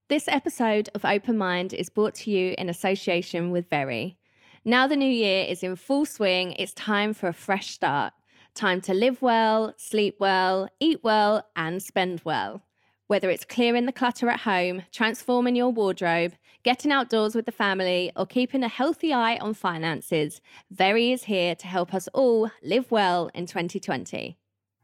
This episode of Open Mind is brought to you in association with Very. Now the new year is in full swing, it's time for a fresh start. Time to live well, sleep well, eat well, and spend well. Whether it's clearing the clutter at home, transforming your wardrobe, getting outdoors with the family, or keeping a healthy eye on finances, Very is here to help us all live well in 2020.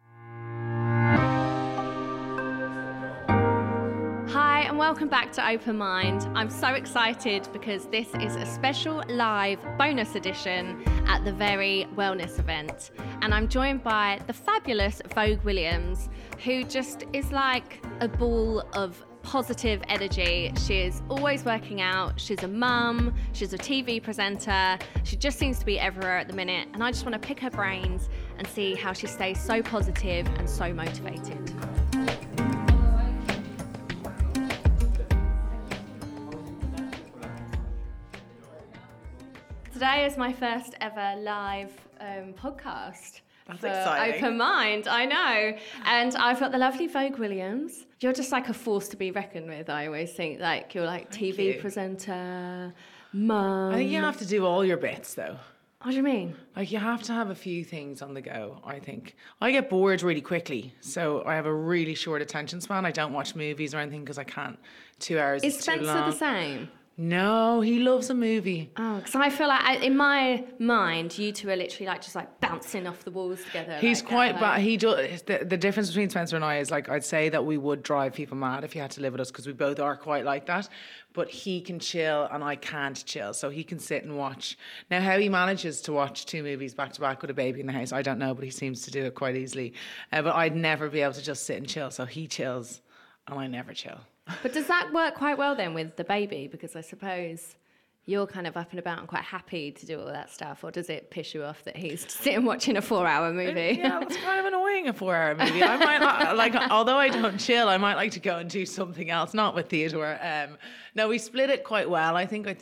Hi and welcome back to Open Mind. I'm so excited because this is a special live bonus edition at the Very Wellness event. And I'm joined by the fabulous Vogue Williams, who just is like a ball of positive energy. She is always working out. She's a mum. She's a TV presenter. She just seems to be everywhere at the minute. And I just want to pick her brains and see how she stays so positive and so motivated. Today is my first ever live podcast. That's exciting. Open Mind, I know. And I've got the lovely Vogue Williams. You're just like a force to be reckoned with, I always think. Like, you're like TV presenter, mum. I think you have to do all your bits, though. What do you mean? Like, you have to have a few things on the go, I think. I get bored really quickly, so I have a really short attention span. I don't watch movies or anything because I can't. 2 hours is too long. Is Spencer the same? No, he loves a movie. Oh, because I feel like in my mind, you two are literally like just like bouncing off the walls together. He's like, quite bad. He does. The difference between Spencer and I is like I'd say that we would drive people mad if you had to live with us because we both are quite like that. But he can chill and I can't chill, so he can sit and watch. Now, how he manages to watch 2 movies back to back with a baby in the house, I don't know, but he seems to do it quite easily. But I'd never be able to just sit and chill, so he chills and I never chill. But does that work quite well then with the baby? Because I suppose you're kind of up and about and quite happy to do all that stuff, or does it piss you off that he's sitting watching a 4-hour movie? Yeah, it's kind of annoying, a 4-hour movie. I might like, although I don't chill, I might like to go and do something else, not with Theodore. No, we split it quite well. I think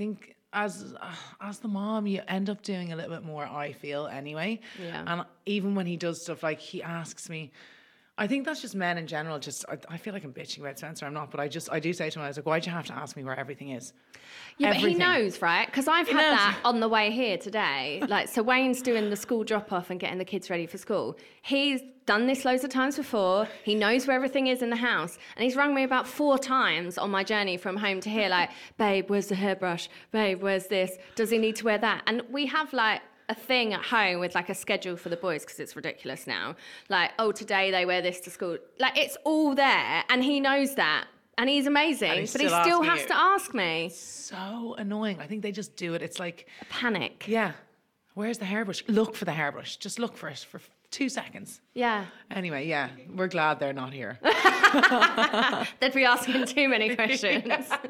as the mom, you end up doing a little bit more, I feel, anyway. Yeah. And even when he does stuff, like he asks me, I think that's just men in general. Just I feel like I'm bitching about Spencer. I'm not, but I do say to him, I was like, why'd you have to ask me where everything is? Yeah, Everything. but he knows, right? Because I've He had knows. that on the way here today. Like, so Wayne's doing the school drop-off and getting the kids ready for school. He's done this loads of times before. He knows where everything is in the house. And he's rung me about 4 times on my journey from home to here, like, babe, where's the hairbrush? Babe, where's this? Does he need to wear that? And we have, like, a thing at home with like a schedule for the boys because it's ridiculous now. Like, oh, today they wear this to school. Like, it's all there and he knows that. And he's amazing, but he still has to ask me. So annoying. I think they just do it. It's like a panic. Yeah. Where's the hairbrush? Look for the hairbrush. Just look for it for 2 seconds. Yeah. Anyway, yeah, we're glad they're not here. They'd be asking too many questions.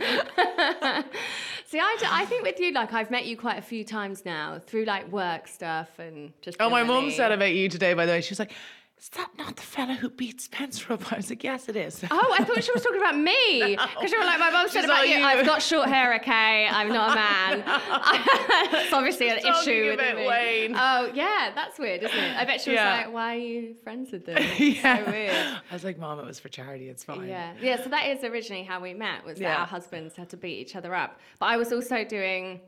See, I think with you, like, I've met you quite a few times now through like work stuff and just. Oh, my mum said about you today, by the way. She was like, is that not the fella who beat Spencer up? I was like, yes, it is. Oh, I thought she was talking about me. Because you were like, my mum said about you, I've got short hair, okay? I'm not a man. That's obviously an issue with me. Wayne. Oh, yeah, that's weird, isn't it? I bet she was like, why are you friends with them? Yeah. So weird. I was like, Mom, it was for charity, it's fine. Yeah, so that is originally how we met, was that our husbands had to beat each other up. But I was also doing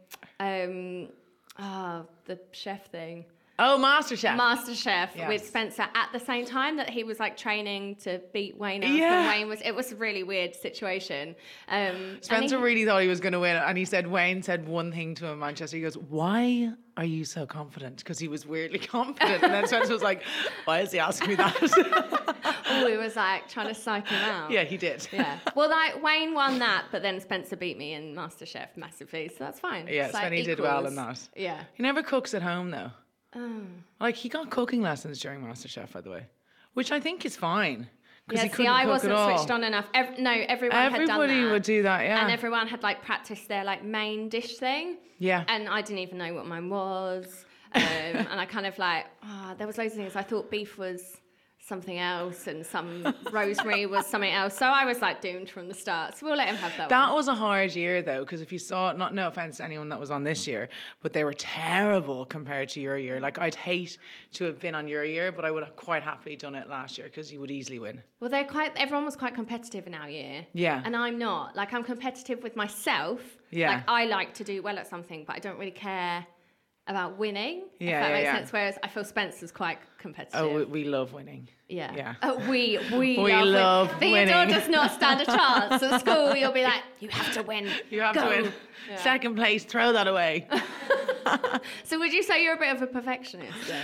the chef thing. Oh, MasterChef Yes. With Spencer at the same time that he was like training to beat Wayne up. Yeah. And it was a really weird situation. Spencer really thought he was going to win. And he said, Wayne said one thing to him in Manchester. He goes, why are you so confident? Because he was weirdly confident. And then Spencer was like, why is he asking me that? Oh, he was like trying to psych him out. Yeah, he did. Yeah. Well, like Wayne won that, but then Spencer beat me in MasterChef massively. So that's fine. Yeah, Spenny did well in that. Yeah. He never cooks at home though. Oh. Like, he got cooking lessons during MasterChef, by the way, which I think is fine. Yeah, see, I wasn't switched on enough. Everyone had done that. Everybody would do that, yeah. And everyone had like practiced their like main dish thing. Yeah. And I didn't even know what mine was. And I kind of like, there was loads of things. I thought beef was something else and some rosemary was something else. So I was like doomed from the start. So we'll let him have that one. That was a hard year though, because if you saw, no offense to anyone that was on this year, but they were terrible compared to your year. Like I'd hate to have been on your year, but I would have quite happily done it last year because you would easily win. Well, everyone was quite competitive in our year. Yeah. And I'm not. Like I'm competitive with myself. Yeah. Like I like to do well at something, but I don't really care about winning. Yeah, if that makes yeah. sense. Whereas I feel Spencer's quite competitive. Oh, we love winning. Yeah. Yeah. Oh, we love winning. Theodore does not stand a chance. At school, you'll be like, you have to win. You have Go. to win. Yeah. Second place, throw that away. So would you say you're a bit of a perfectionist then?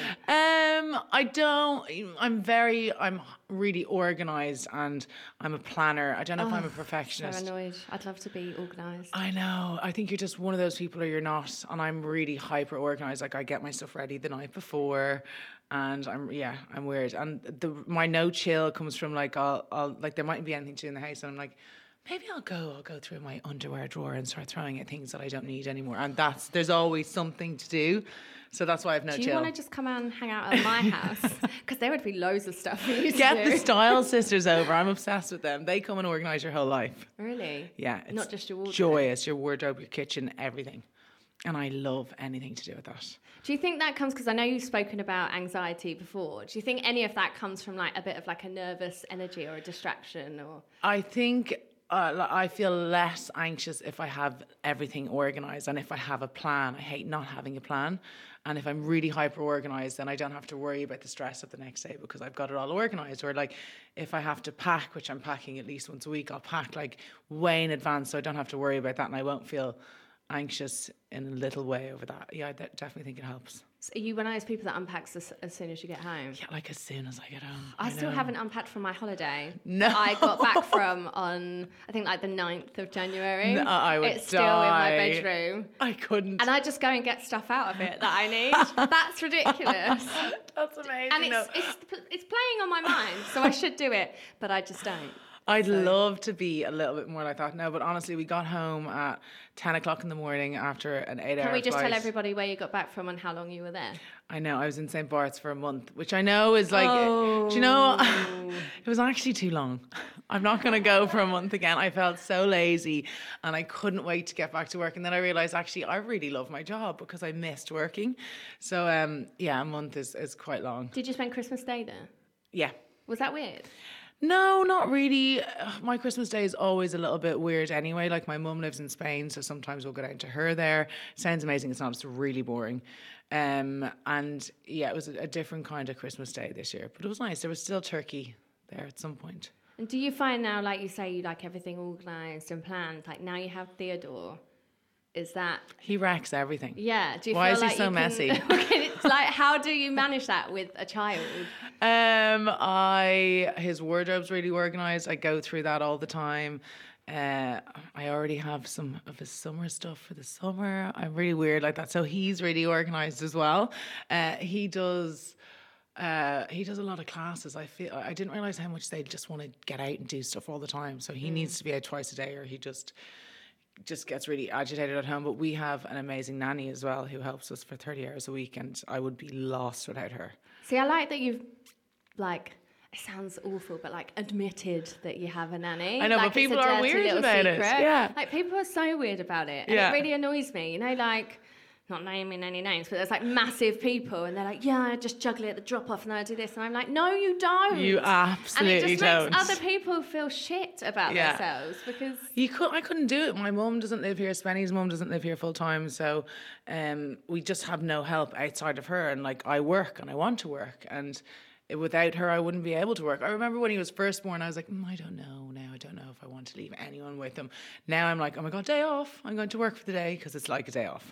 I'm really organised and I'm a planner. I don't know if I'm a perfectionist. So annoyed. I'd love to be organised. I know. I think you're just one of those people or you're not. And I'm really hyper organised. Like I get my stuff ready the night before. And I'm weird. And my no chill comes from like I'll like there mightn't be anything to do in the house and I'm like, maybe I'll go through my underwear drawer and start throwing at things that I don't need anymore. And there's always something to do. So that's why I've no chill. Do you want to just come and hang out at my house? Because there would be loads of stuff for you to Get do. the Style Sisters over. I'm obsessed with them. They come and organise your whole life. Really? Yeah. It's not just your wardrobe. Joyous. Your wardrobe, your kitchen, everything. And I love anything to do with that. Do you think that comes, because I know you've spoken about anxiety before, do you think any of that comes from like a bit of like a nervous energy or a distraction? Or I think I feel less anxious if I have everything organised and if I have a plan. I hate not having a plan. And if I'm really hyper organised, then I don't have to worry about the stress of the next day because I've got it all organised. Or like if I have to pack, which I'm packing at least once a week, I'll pack like way in advance so I don't have to worry about that and I won't feel anxious in a little way over that. Yeah, I definitely think it helps. So are you one of those people that unpacks as soon as you get home? Yeah, like as soon as I get home. I still haven't unpacked from my holiday. No. I got back from on, I think like the 9th of January. No, I would It's still in my bedroom. I couldn't. And I just go and get stuff out of it that I need. That's ridiculous. That's amazing. And it's playing on my mind, so I should do it, but I just don't. I'd love to be a little bit more like that. No, but honestly, we got home at 10 o'clock in the morning after an 8-hour flight. Can we just tell everybody where you got back from and how long you were there? I know. I was in St. Bart's for a month, which I know is like, do you know, it was actually too long. I'm not going to go for a month again. I felt so lazy and I couldn't wait to get back to work. And then I realized actually I really love my job because I missed working. So a month is quite long. Did you spend Christmas Day there? Yeah. Was that weird? No, not really. My Christmas Day is always a little bit weird anyway. Like my mum lives in Spain, so sometimes we'll go down to her there. Sounds amazing. It's not. It's really boring. And yeah, it was a different kind of Christmas Day this year, but it was nice. There was still turkey there at some point. And do you find now, like you say, you like everything organised and planned? Like now you have Theodore. Is that... He wrecks everything. Yeah. Do you Why feel is he like so you messy? It's like, how do you manage that with a child? His wardrobe's really organised. I go through that all the time. I already have some of his summer stuff for the summer. I'm really weird like that. So he's really organised as well. He does a lot of classes. I didn't realise how much they just want to get out and do stuff all the time. So he needs to be out twice a day or he just gets really agitated at home. But we have an amazing nanny as well who helps us for 30 hours a week and I would be lost without her. See, I like that you've, like, it sounds awful, but like admitted that you have a nanny. I know, like, but people are weird about it. Yeah. Like people are so weird about it. And it really annoys me. You know, like, not naming any names, but there's like massive people and they're like, yeah, I just juggle it at the drop off and I do this. And I'm like, no, you don't. You absolutely don't. And it just makes other people feel shit about themselves because... I couldn't do it. My mum doesn't live here. Spenny's mum doesn't live here full time. So we just have no help outside of her. And like, I work and I want to work. And without her, I wouldn't be able to work. I remember when he was first born, I was like, I don't know now. I don't know if I want to leave anyone with him. Now I'm like, oh my God, day off. I'm going to work for the day because it's like a day off.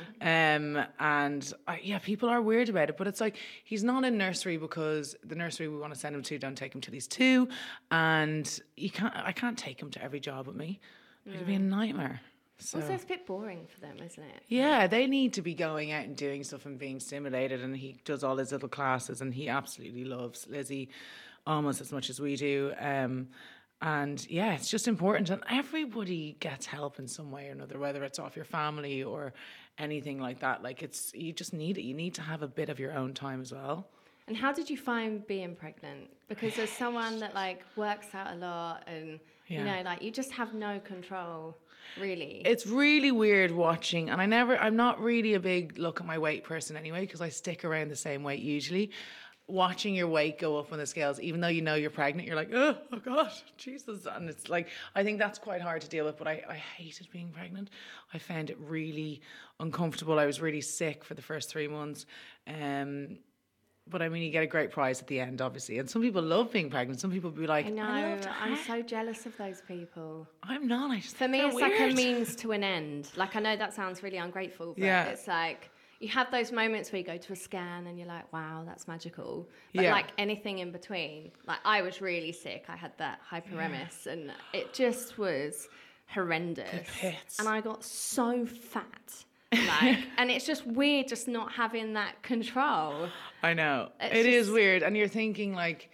People are weird about it. But it's like, he's not in nursery because the nursery we want to send him to don't take him till he's 2. And I can't take him to every job with me. It'd be a nightmare. So. Also, it's a bit boring for them, isn't it? Yeah, they need to be going out and doing stuff and being stimulated. And he does all his little classes and he absolutely loves Lizzie almost as much as we do. And yeah, it's just important. And everybody gets help in some way or another, whether it's off your family or anything like that. Like you just need it. You need to have a bit of your own time as well. And how did you find being pregnant? Because as someone that like works out a lot and you know, like you just have no control, really. It's really weird watching, and I'm not really a big look at my weight person anyway, because I stick around the same weight usually. Watching your weight go up on the scales, even though you know you're pregnant, you're like, oh God, Jesus. And it's like, I think that's quite hard to deal with, but I hated being pregnant. I found it really uncomfortable. I was really sick for the first 3 months. But I mean, you get a great prize at the end, obviously. And some people love being pregnant. Some people be like, I know, I'm so jealous of those people. I'm not. I just For me, it's like a means to an end. Like, I know that sounds really ungrateful, but it's like, you have those moments where you go to a scan and you're like, wow, that's magical. But like anything in between, like I was really sick. I had that hyperemesis and it just was horrendous. And I got so fat. Like, and it's just weird just not having that control. I know. It is weird. And you're thinking like,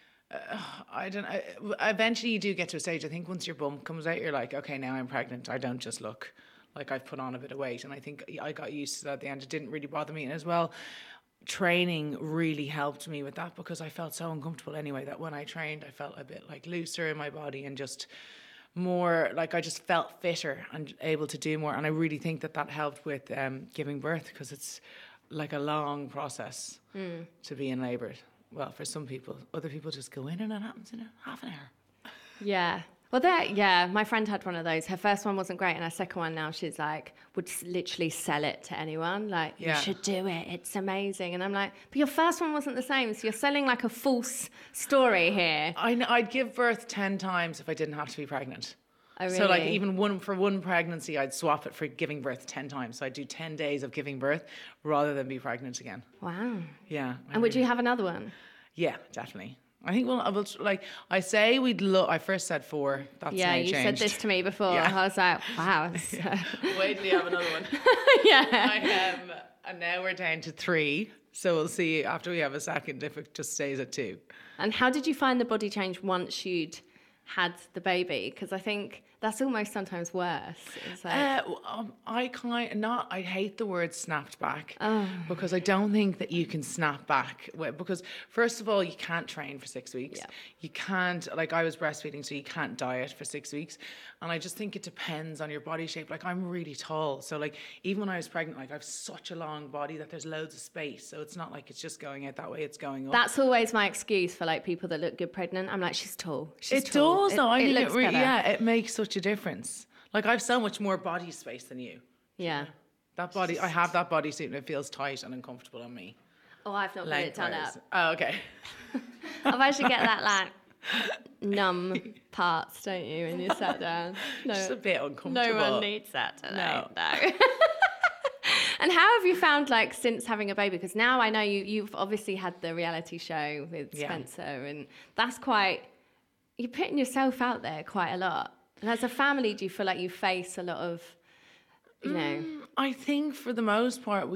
I don't know. Eventually you do get to a stage, I think once your bump comes out, you're like, okay, now I'm pregnant. I don't just look like I've put on a bit of weight. And I think I got used to that at the end. It didn't really bother me. And as well, training really helped me with that, because I felt so uncomfortable anyway that when I trained, I felt a bit like looser in my body and just more like I just felt fitter and able to do more. And I really think that helped with giving birth, because it's like a long process to be in labour. Well, for some people. Other people just go in and it happens in half an hour. Yeah. Well, my friend had one of those. Her first one wasn't great, and her second one now she's like, would literally sell it to anyone. Like, you should do it. It's amazing. And I'm like, but your first one wasn't the same, so you're selling like a false story here. I'd give birth 10 times if I didn't have to be pregnant. Oh, really? So like even one pregnancy, I'd swap it for giving birth 10 times. So I'd do 10 days of giving birth rather than be pregnant again. Wow. Yeah. And would you have another one? Yeah, definitely. I think like I say I first said 4. That's now you changed. said this to me before. Yeah. I was like, wow. Wait till you have another one. Yeah. And now we're down to 3. So we'll see after we have a second if it just stays at 2. And how did you find the body change once you'd had the baby? Because I think that's almost sometimes worse. It's like... I hate the word snapped back, because I don't think that you can snap back. Because first of all, you can't train for 6 weeks. Yeah. You can't, like I was breastfeeding, so you can't diet for 6 weeks. And I just think it depends on your body shape. Like I'm really tall. So like even when I was pregnant, like I have such a long body that there's loads of space. So it's not like it's just going out that way, it's going up. That's always my excuse for like people that look good pregnant. I'm like, she's tall. It does though. I think it makes such a difference. Like I have so much more body space than you. Yeah. That body, I have that bodysuit and it feels tight and uncomfortable on me. Oh, I've not put it done up. Oh, okay. I should get that like numb parts, don't you, when you sat down? No, just a bit uncomfortable. No one needs that today. No. And how have you found, like, since having a baby? Because now I know you've obviously had the reality show with Spencer, and that's you're putting yourself out there quite a lot. And as a family, do you feel like you face a lot of, you know? I think for the most part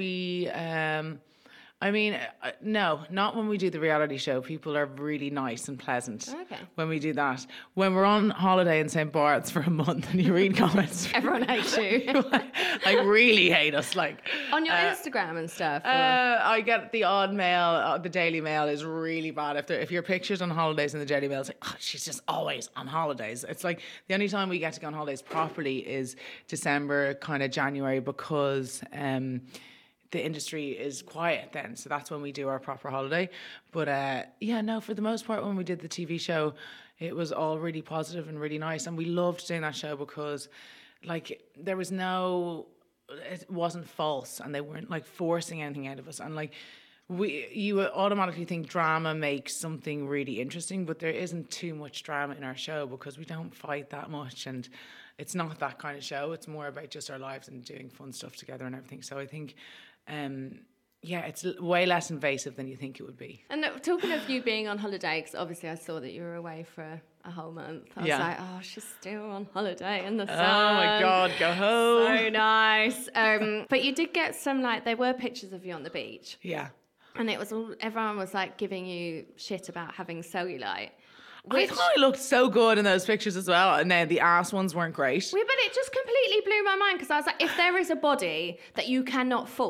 no, not when we do the reality show. People are really nice and pleasant when we do that. When we're on holiday in St. Bart's for a month and you read comments. Everyone hates you. Like really hate us. Like on your Instagram and stuff? I get the odd mail. The Daily Mail is really bad. If your picture's on holidays in the Daily Mail, it's like, she's just always on holidays. It's like the only time we get to go on holidays properly is December, kind of January, because... the industry is quiet then, so that's when we do our proper holiday. But for the most part, when we did the TV show, it was all really positive and really nice, and we loved doing that show because, like, it wasn't false, and they weren't like forcing anything out of us, and like you automatically think drama makes something really interesting, but there isn't too much drama in our show because we don't fight that much, and it's not that kind of show. It's more about just our lives and doing fun stuff together and everything. So I think it's way less invasive than you think it would be. And talking of you being on holiday, because obviously I saw that you were away for a whole month. I was like, oh, she's still on holiday in the sun. Oh my God, go home. So nice. But you did get some, like, there were pictures of you on the beach. Yeah. And everyone was like giving you shit about having cellulite. I thought I looked so good in those pictures as well, and then the ass ones weren't great. Yeah, but it just completely blew my mind because I was like, if there is a body that you cannot fault,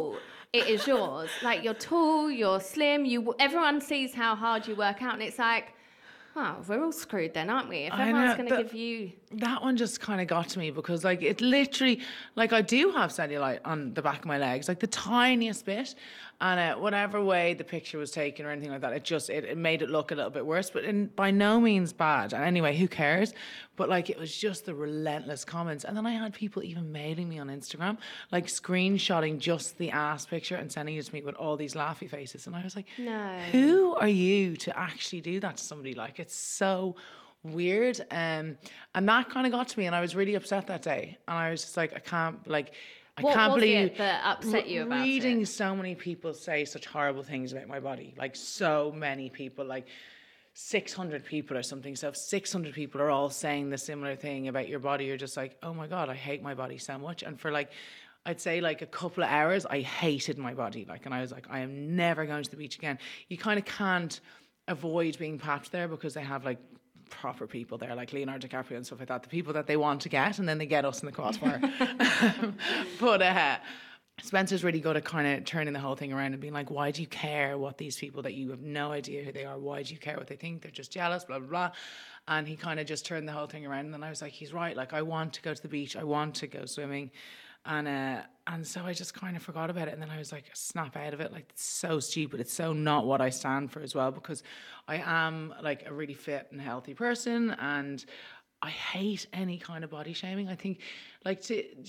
it is yours. Like, you're tall, you're slim, everyone sees how hard you work out, and it's like, oh, we're all screwed then, aren't we? If everyone's going to give you... That one just kind of got to me because, like, it literally... Like, I do have cellulite on the back of my legs, like the tiniest bit. And whatever way the picture was taken or anything like that, it made it look a little bit worse. But by no means bad. And anyway, who cares? But, like, it was just the relentless comments. And then I had people even mailing me on Instagram, like, screenshotting just the ass picture and sending it to me with all these laughy faces. And I was like, no. Who are you to actually do that to somebody? Like, it's so weird. And that kind of got to me. And I was really upset that day. And I was just like, I can't believe it that upset you about reading it? So many people say such horrible things about my body. Like, so many people, like 600 people or something. So if 600 people are all saying the similar thing about your body, you're just like, oh my God, I hate my body so much. And for like, I'd say like a couple of hours, I hated my body. Like, and I was like, I am never going to the beach again. You kind of can't avoid being papped there because they have like proper people there, like Leonardo DiCaprio and stuff like that, the people that they want to get, and then they get us in the crossbar. But Spencer's really good at kind of turning the whole thing around and being like, why do you care what these people that you have no idea who they are, why do you care what they think? They're just jealous, blah, blah, blah. And he kind of just turned the whole thing around. And then I was like, he's right. Like, I want to go to the beach. I want to go swimming. And so I just kind of forgot about it. And then I was like, snap out of it. Like, it's so stupid. It's so not what I stand for as well, because I am like a really fit and healthy person. And I hate any kind of body shaming. I think like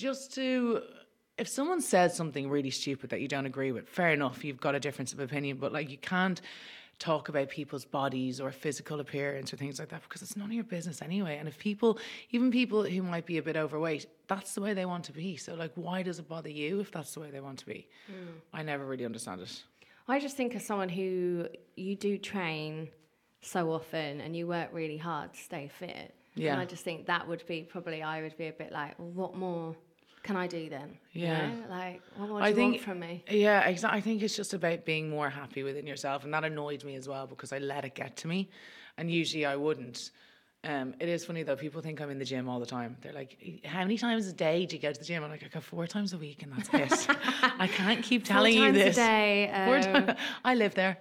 if someone says something really stupid that you don't agree with, fair enough, you've got a difference of opinion, but like, you can't talk about people's bodies or physical appearance or things like that, because it's none of your business anyway. And if even people who might be a bit overweight, that's the way they want to be. So like, why does it bother you if that's the way they want to be? I never really understand it. I just think as someone who, you do train so often and you work really hard to stay fit. Yeah. And I just think that would be probably, I would be a bit like, well, what more can I do then? Yeah. You know? Like, what more do you want from me? Yeah, exactly. I think it's just about being more happy within yourself. And that annoyed me as well, because I let it get to me. And usually I wouldn't. It is funny though, people think I'm in the gym all the time. They're like, how many times a day do you go to the gym? I'm like, I go 4 times a week and that's it. I can't keep telling you this. 4 times a day. I live there.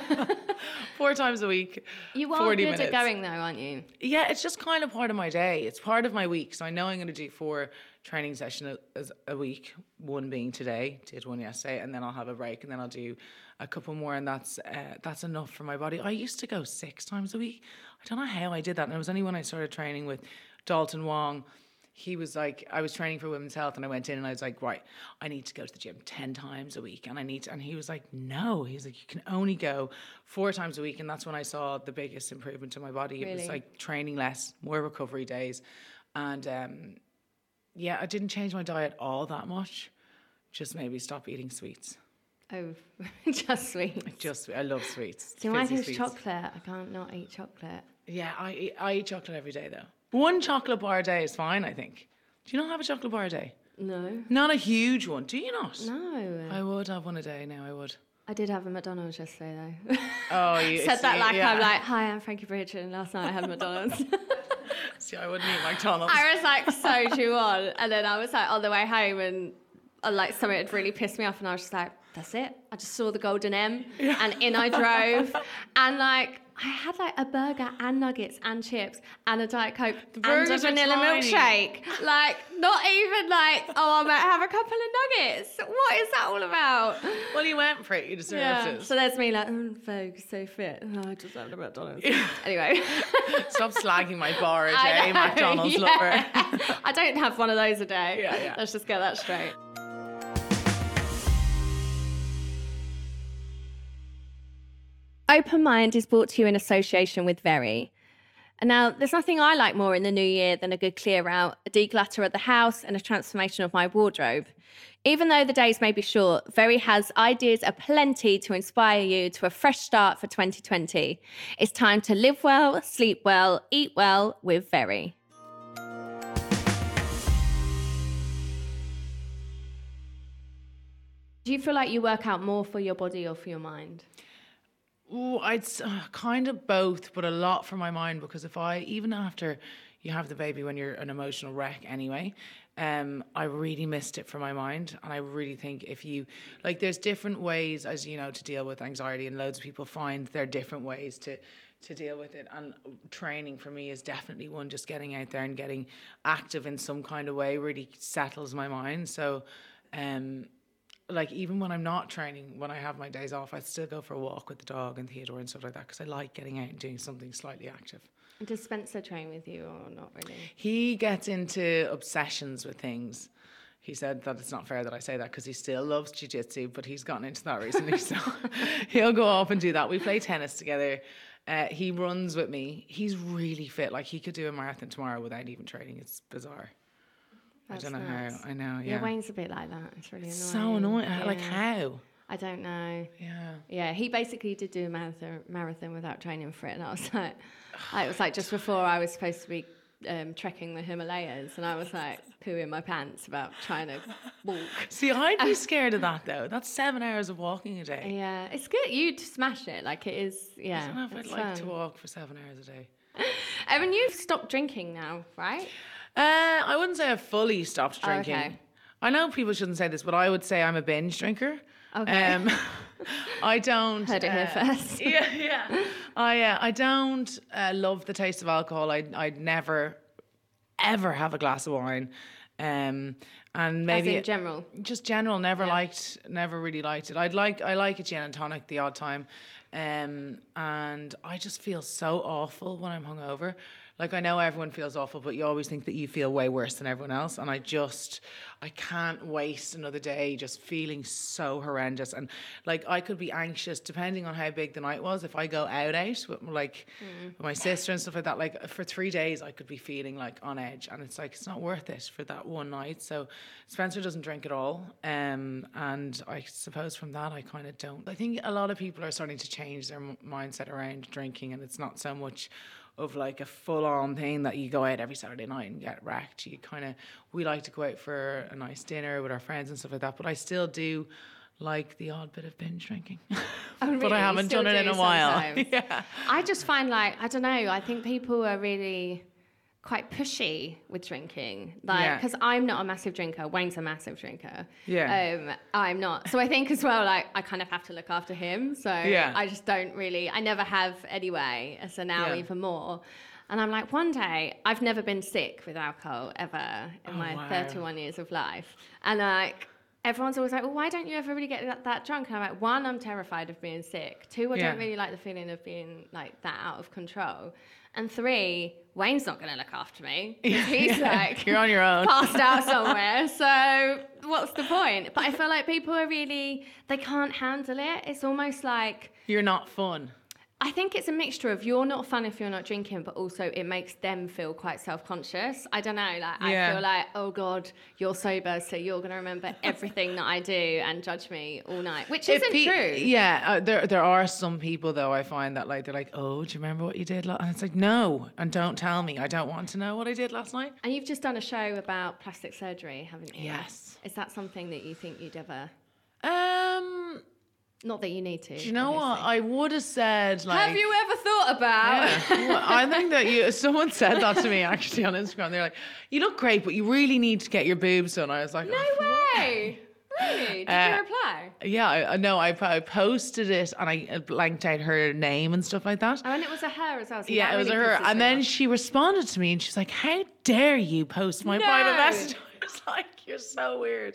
4 times a week. You are 40 good minutes. at going though, aren't you? Yeah, it's just kind of part of my day. It's part of my week. So I know I'm going to do 4 training sessions a week, one being today, did one yesterday, and then I'll have a break, and then I'll do a couple more, and that's enough for my body. I used to go 6 times a week. I don't know how I did that, and it was only when I started training with Dalton Wong. He was like, I was training for Women's Health, and I went in and I was like, right, I need to go to the gym 10 times a week, and he was like, no, he's like, you can only go 4 times a week, and that's when I saw the biggest improvement to my body. Really? It was like training less, more recovery days, and yeah, I didn't change my diet all that much, just maybe stop eating sweets. Oh, just sweets. I love sweets. See, mine is chocolate. I can't not eat chocolate. Yeah, I eat chocolate every day though. 1 chocolate bar a day is fine, I think. Do you not have a chocolate bar a day? No. Not a huge one, do you not? No. I would have one a day now, I would. I did have a McDonald's yesterday though. Oh, you said that like, yeah. I'm like, hi, I'm Frankie Bridge, and last night I had McDonald's. See, I wouldn't eat McDonald's. I was like so chew on, and then I was like on the way home, and like something had really pissed me off, and I was just like, that's it. I just saw the golden M, and in I drove, and like I had like a burger and nuggets and chips and a Diet Coke and a vanilla milkshake. Like, not even like, oh, I might have a couple of nuggets. What is that all about? Well, you went for it. You deserved it. So there's me like, Vogue, so fit. Oh, I just had a McDonald's. Anyway. Stop slagging my bar a day, McDonald's lover. I don't have one of those a day. Yeah. Let's just get that straight. Open Mind is brought to you in association with Very. And now, there's nothing I like more in the new year than a good clear out, a declutter of the house, and a transformation of my wardrobe. Even though the days may be short, Very has ideas aplenty to inspire you to a fresh start for 2020. It's time to live well, sleep well, eat well with Very. Do you feel like you work out more for your body or for your mind? I'd kind of both, but a lot for my mind, because even after, you have the baby when you're an emotional wreck anyway. I really missed it from my mind, and I really think if you like, there's different ways, as you know, to deal with anxiety, and loads of people find there are different ways to deal with it. And training for me is definitely one. Just getting out there and getting active in some kind of way really settles my mind. So, like even when I'm not training, when I have my days off, I still go for a walk with the dog and Theodore and stuff like that, because I like getting out and doing something slightly active. Does Spencer train with you or not really? He gets into obsessions with things. He said that it's not fair that I say that because he still loves jiu-jitsu, but he's gotten into that recently. So he'll go off and do that. We play tennis together. He runs with me. He's really fit. Like he could do a marathon tomorrow without even training. It's bizarre. That's I don't know nuts. how. I know, yeah. Wayne's a bit like that. It's really annoying. So annoying. Yeah. Like how? I don't know. Yeah. Yeah, he basically did do a marathon without training for it, and I was like, it was like just before I was supposed to be trekking the Himalayas, and I was like pooing my pants about trying to walk. See, I'd be scared of that though. That's 7 hours of walking a day. Yeah, it's good. You'd smash it. Like it is. Yeah, I don't know if I'd it's like to fun. walk for 7 hours a day. Evan, you've stopped drinking now, right? I wouldn't say I've fully stopped Oh, drinking. okay. I know people shouldn't say this, but I would say I'm a binge drinker. Okay. I don't. Heard it here first. Yeah. I don't love the taste of alcohol. I'd never, ever have a glass of wine. And maybe As in general. just general, never really liked it. I like a gin and tonic the odd time. And I just feel so awful when I'm hungover. Like I know everyone feels awful, but you always think that you feel way worse than everyone else. And I can't waste another day just feeling so horrendous. And like I could be anxious depending on how big the night was. If I go out with like with my sister and stuff like that, like for 3 days I could be feeling like on edge. And it's like, it's not worth it for that one night. So Spencer doesn't drink at all. And I suppose from that I kind of don't. I think a lot of people are starting to change their mindset around drinking, and it's not so much of like a full-on thing that you go out every Saturday night and get wrecked. We like to go out for a nice dinner with our friends and stuff like that, but I still do like the odd bit of binge drinking. Oh, really? But I haven't Still done it in do a while. sometimes. Yeah. I just find like, I don't know, I think people are really quite pushy with drinking. Like, Yeah. because I'm not a massive drinker. Wayne's a massive drinker. Yeah. I'm not. So I think as well, like, I kind of have to look after him. So Yeah. I just don't really, I never have anyway. So now Yeah. even more. And I'm like, one day, I've never been sick with alcohol ever in my wow. 31 years of life. And like, everyone's always like, well, why don't you ever really get that drunk? And I'm like, one, I'm terrified of being sick. Two, I Yeah. don't really like the feeling of being like that out of control. And three, Wayne's not going to look after me. He's like, You're on your own. passed out somewhere. So what's the point? But I feel like people are really, they can't handle it. It's almost like, You're not fun. I think it's a mixture of you're not fun if you're not drinking, but also it makes them feel quite self-conscious. I don't know, like Yeah. I feel like, oh God, you're sober, so you're going to remember everything that I do and judge me all night, which isn't true. Yeah, there are some people though I find that like they're like, oh, do you remember what you did? And it's like, no, and don't tell me. I don't want to know what I did last night. And you've just done a show about plastic surgery, haven't you? Yes. Is that something that you think you'd ever? Not that you need to. Do you know what? obviously. I would have said like. Have you ever thought about? Yeah. Well, I think that someone said that to me actually on Instagram. They're like, you look great, but you really need to get your boobs done. I was like, No oh, way. Really? Did you reply? yeah, I posted it and I blanked out her name and stuff like that. Oh, and it was a her as well. So Yeah, that it was really her. pisses And me then off. she responded to me and she's like, how dare you post my private No. message? I was like, you're so weird.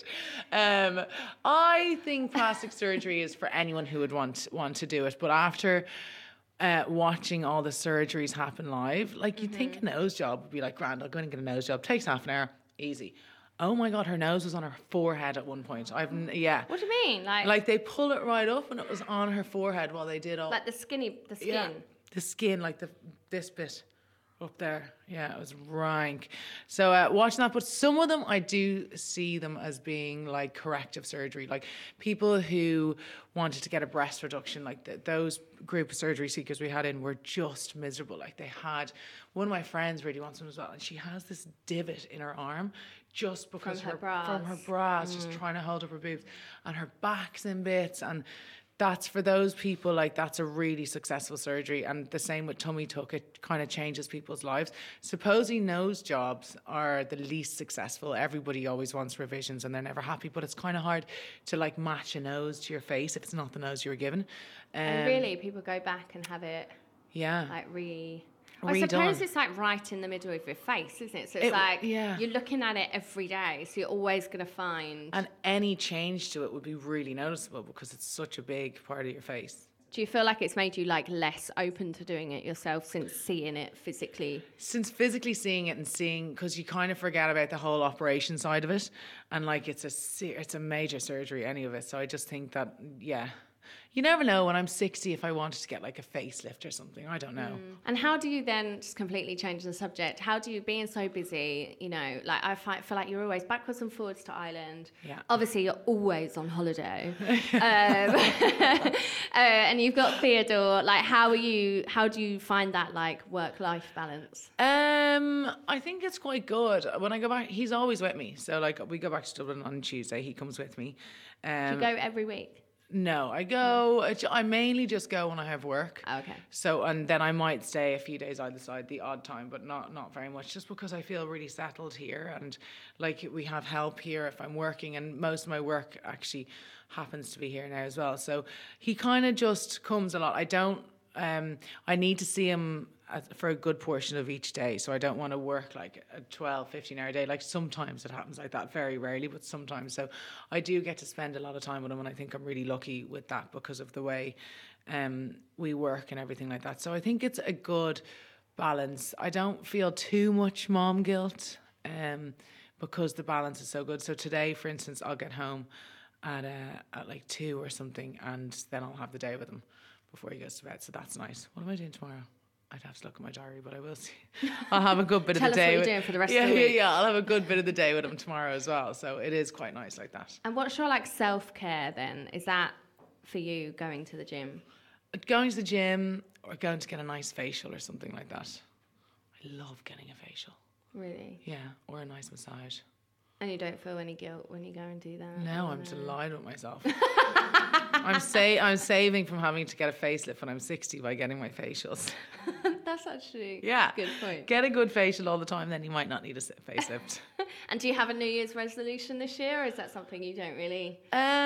I think plastic surgery is for anyone who would want to do it. But after watching all the surgeries happen live, like you'd think a nose job would be like, grand, I'll go and get a nose job. Takes half an hour. Easy. Oh my God, her nose was on her forehead at one point. Yeah. What do you mean? Like they pull it right up and it was on her forehead while they did all. Like the skin. Yeah, the skin, like this bit up there. Yeah, it was rank. So watching that, but some of them I do see them as being like corrective surgery, like people who wanted to get a breast reduction, like those group of surgery seekers we had in were just miserable. Like they had, one of my friends really wants one as well, and she has this divot in her arm just because From her bras. just trying to hold up her boobs, and her back's in bits, and that's for those people, like that's a really successful surgery. And the same with tummy tuck, it kind of changes people's lives. Supposing nose jobs are the least successful. Everybody always wants revisions and they're never happy, but it's kind of hard to like match a nose to your face if it's not the nose you were given. And really, people go back and have it like I suppose it's like right in the middle of your face, isn't it? So it's you're looking at it every day, so you're always going to find... And any change to it would be really noticeable because it's such a big part of your face. Do you feel like it's made you like less open to doing it yourself since seeing it physically? Since physically seeing it and seeing, because you kind of forget about the whole operation side of it, and like it's a major surgery, any of it. So I just think that, you never know when I'm 60 if I wanted to get like a facelift or something. I don't know. And how do you then, just completely change the subject, how do you, being so busy, you know, like I feel like you're always backwards and forwards to Ireland. Yeah. Obviously, you're always on holiday. And you've got Theodore. Like, how do you find that like work-life balance? I think it's quite good. When I go back, he's always with me. So like we go back to Dublin on Tuesday. He comes with me. Do you go every week? No, I mainly just go when I have work. Okay. So, and then I might stay a few days either side the odd time, but not very much, just because I feel really settled here. And like we have help here if I'm working, and most of my work actually happens to be here now as well. So he kind of just comes a lot. I need to see him for a good portion of each day. So I don't want to work like a 12, 15-hour day. Like sometimes it happens like that, very rarely, but sometimes. So I do get to spend a lot of time with him, and I think I'm really lucky with that because of the way we work and everything like that. So I think it's a good balance. I don't feel too much mom guilt because the balance is so good. So today, for instance, I'll get home at like 2 or something, and then I'll have the day with him before he goes to bed. So that's nice. What am I doing tomorrow? I'd have to look at my diary, but I will see. I'll have a good bit of the day. Tell us what you're doing for the rest of the week. Yeah, I'll have a good bit of the day with him tomorrow as well. So it is quite nice like that. And what's your like self-care then? Is that for you going to the gym? Going to the gym or going to get a nice facial or something like that. I love getting a facial. Really? Yeah, or a nice massage. And you don't feel any guilt when you go and do that? No, I'm delighted with myself. I'm saving from having to get a facelift when I'm 60 by getting my facials. That's actually a good point. Get a good facial all the time, then you might not need a facelift. And do you have a New Year's resolution this year, or is that something you don't really?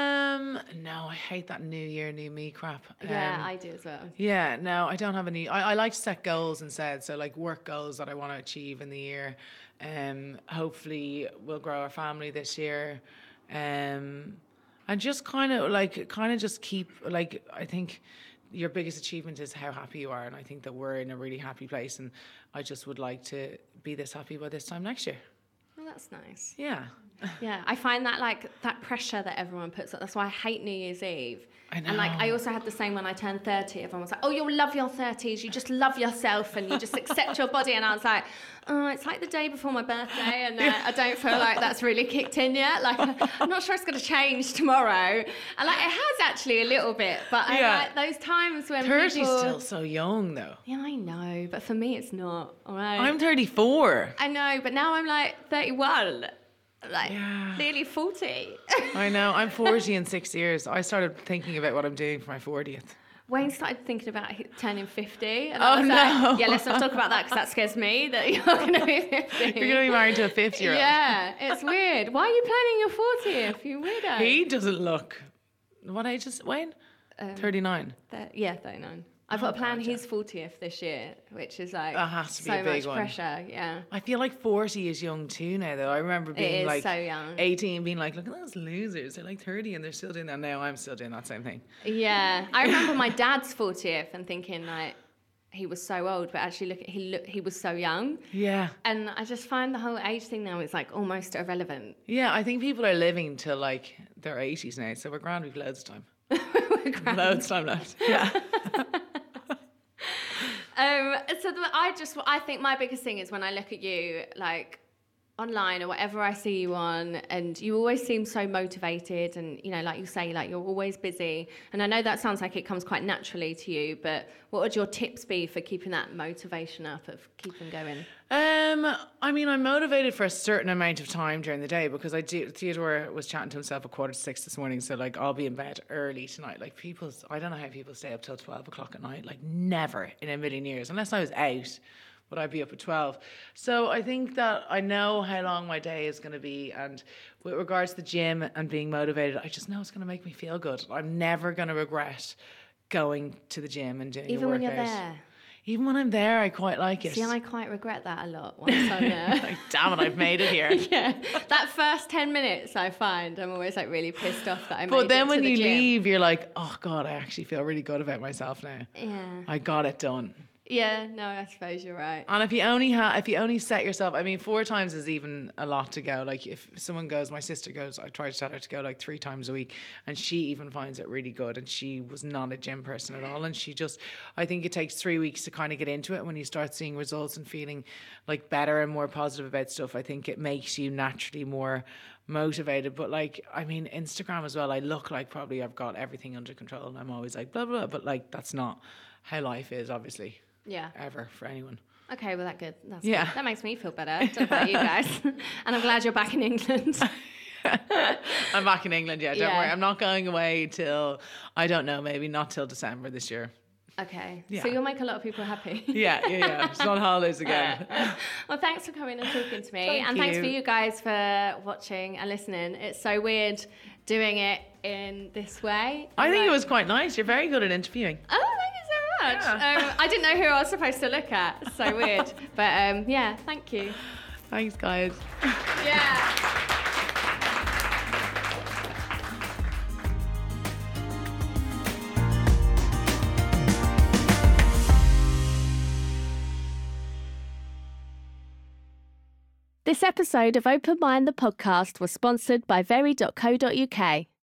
No, I hate that New Year, New Me crap. Yeah, I do as well. Yeah, no, I don't have any. I like to set goals instead, so like work goals that I want to achieve in the year. Hopefully we'll grow our family this year. And just kind of just keep, like, I think your biggest achievement is how happy you are. And I think that we're in a really happy place. And I just would like to be this happy by this time next year. Well, that's nice. Yeah. Yeah, I find that like that pressure that everyone puts on. That's why I hate New Year's Eve. I know. And like I also had the same when I turned 30. Everyone was like, "Oh, you'll love your 30s. You just love yourself and you just accept your body." And I was like, "Oh, it's like the day before my birthday, and I don't feel like that's really kicked in yet. Like I'm not sure it's going to change tomorrow." And like it has actually a little bit, but I like those times when 30's people... still so young though. Yeah, I know, but for me it's not. All right. I'm 34. I know, but now I'm like 31. Like nearly 40. I know. I'm 40 in 6 years. I started thinking about what I'm doing for my 40th. Wayne started thinking about turning 50. And I was like, yeah, let's not talk about that because that scares me that you're going to be 50. You're going to be married to a 50-year-old. Yeah, it's weird. Why are you planning your 40th? You weirdo. He doesn't look... What age is Wayne? 39. 39. I've got to plan his 40th this year, which is like that has to be so a big much one. Pressure. Yeah. I feel like 40 is young too now, though. I remember being like so young. 18, being like, look at those losers. They're like 30 and they're still doing that. Now I'm still doing that same thing. Yeah, I remember my dad's 40th and thinking like he was so old, but actually he was so young. Yeah. And I just find the whole age thing now is like almost irrelevant. Yeah, I think people are living till like their 80s now, so we're grand. We've loads of time. Loads of time left. Yeah. I think my biggest thing is when I look at you, like, online or whatever I see you on, and you always seem so motivated, and you know, like you say, like you're always busy, and I know that sounds like it comes quite naturally to you, but what would your tips be for keeping that motivation up, of keeping going? I mean, I'm motivated for a certain amount of time during the day, because Theodore was chatting to himself at 5:45 this morning, so like I'll be in bed early tonight. Like I don't know how people stay up till 12 o'clock at night, like never in a million years, unless I was out. Would I be up at 12? So I think that I know how long my day is going to be. And with regards to the gym and being motivated, I just know it's going to make me feel good. I'm never going to regret going to the gym and doing a workout. Even when you're there? Even when I'm there, I quite like it. See, and I quite regret that a lot once I'm there. Like, damn it, I've made it here. Yeah, that first 10 minutes I find I'm always like really pissed off that I made it to the gym. But then when you leave, you're like, oh God, I actually feel really good about myself now. Yeah. I got it done. Yeah, no, I suppose you're right. And if you only set yourself, I mean, 4 times is even a lot to go. Like if someone goes, my sister goes, I try to tell her to go like 3 times a week, and she even finds it really good. And she was not a gym person at all. And I think it takes 3 weeks to kind of get into it. When you start seeing results and feeling like better and more positive about stuff, I think it makes you naturally more motivated. But like, I mean, Instagram as well, I look like probably I've got everything under control and I'm always like blah, blah, but like, that's not how life is, obviously. Yeah. Ever for anyone. Okay, well, that's good. Yeah. Good. That makes me feel better. Don't know about you guys. And I'm glad you're back in England. I'm back in England, yeah. Don't worry. I'm not going away till, I don't know, maybe not till December this year. Okay. Yeah. So you'll make a lot of people happy. Yeah. It's not holidays again. Well, thanks for coming and talking to me. Thanks for you guys for watching and listening. It's so weird doing it in this way. I think it was quite nice. You're very good at interviewing. Oh, thank you so much. Yeah. I didn't know who I was supposed to look at. It's so weird. But yeah, thank you. Thanks, guys. Yeah. This episode of Open Mind the podcast was sponsored by very.co.uk.